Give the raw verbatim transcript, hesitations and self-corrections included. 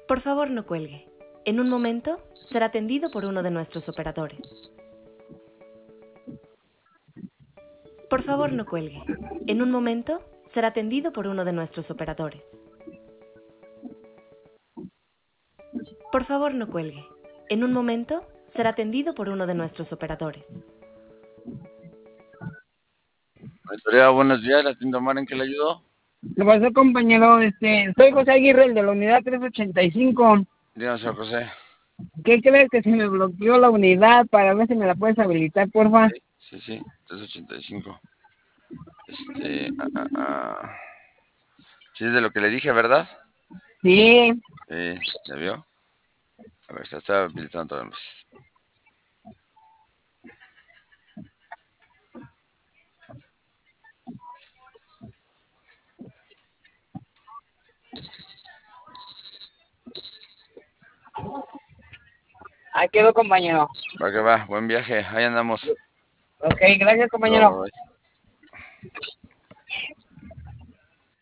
Por favor, no cuelgue. En un momento será atendido por uno de nuestros operadores. Por favor, no cuelgue. En un momento será atendido por uno de nuestros operadores. Por favor, no cuelgue. En un momento será atendido por uno de nuestros operadores. Victoria, buenos días, la tienda Omar, ¿en qué le ayudó? ¿Qué pasó, compañero? Este, soy José Aguirre, el de la unidad trescientos ochenta y cinco. Díganos, señor José. ¿Qué crees que se me bloqueó la unidad? Para ver si me la puedes habilitar, porfa. Sí, sí, sí, trescientos ochenta y cinco. Este, ah, ah, ah. Sí, es de lo que le dije, ¿verdad? Sí. Sí, ¿ya vio? A ver, se está habilitando todavía más. Ahí quedó, compañero. Va que va, buen viaje, ahí andamos. Ok, gracias, compañero. Bye.